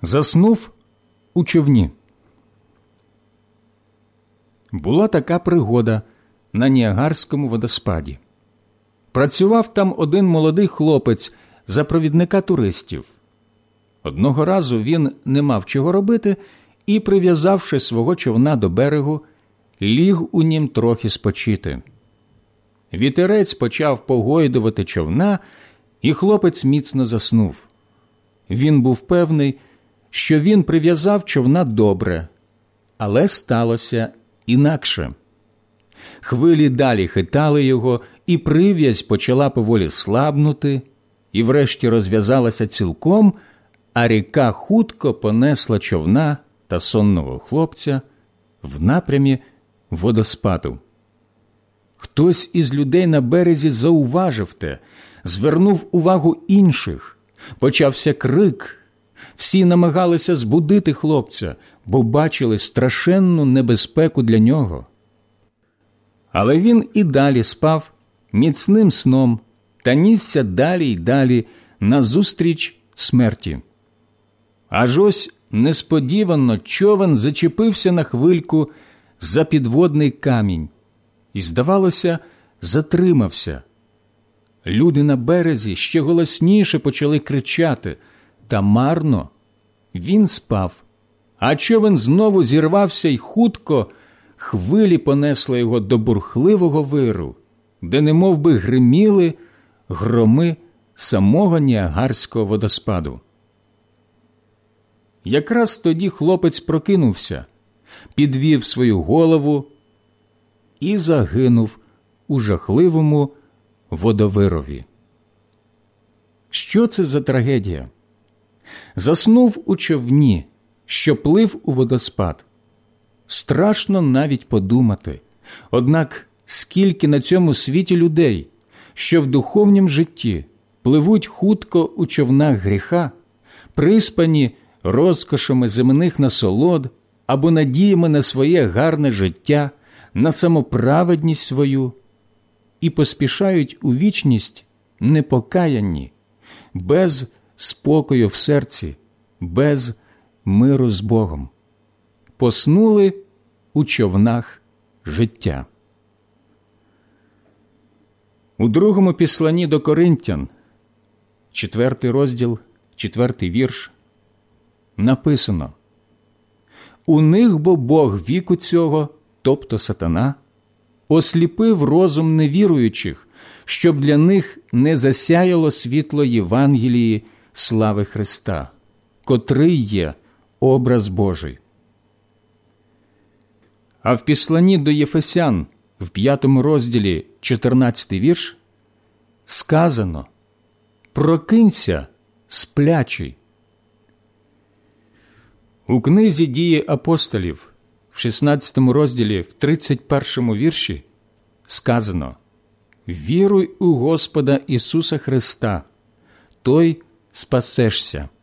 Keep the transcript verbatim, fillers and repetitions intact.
Заснув у човні. Була така пригода на Ніагарському водоспаді. Працював там один молодий хлопець за провідника туристів. Одного разу він не мав чого робити і, прив'язавши свого човна до берегу, ліг у нім трохи спочити. Вітерець почав погойдувати човна, і хлопець міцно заснув. Він був певний, що він прив'язав човна добре, але сталося інакше. Хвилі далі хитали його, і прив'язь почала поволі слабнути, і врешті розв'язалася цілком, а ріка хутко понесла човна та сонного хлопця в напрямі водоспаду. Хтось із людей на березі зауважив те, звернув увагу інших, почався крик. Всі намагалися збудити хлопця, бо бачили страшенну небезпеку для нього. Але він і далі спав міцним сном та нісся далі й далі назустріч смерті. Аж ось несподівано човен зачепився на хвильку за підводний камінь і, здавалося, затримався. Люди на березі ще голосніше почали кричати, та марно. Він спав, а човен знову зірвався й хутко хвилі понесли його до бурхливого виру, де немов би гриміли громи самого Ніагарського водоспаду. Якраз тоді хлопець прокинувся, підвів свою голову і загинув у жахливому водовирові. Що це за трагедія? Заснув у човні, що плив у водоспад. Страшно навіть подумати. Однак скільки на цьому світі людей, що в духовнім житті пливуть хутко у човнах гріха, приспані розкошами земних насолод або надіями на своє гарне життя, на самоправедність свою, і поспішають у вічність непокаянні, без спокою в серці, без миру з Богом. Поснули у човнах життя. У другому післанні до Коринтян, четвертий розділ, четвертий вірш, написано: «У них бо Бог віку цього, тобто сатана, осліпив розум невіруючих, щоб для них не засяяло світло Євангелії слави Христа, котрий є образ Божий». А в післанні до Єфесян, в п'ятому розділі, чотирнадцятий вірш, сказано: «Прокинься, сплячий». У книзі «Дії апостолів» в шістнадцятому розділі, в тридцять першому вірші сказано: «Віруй у Господа Ісуса Христа, той спасешся».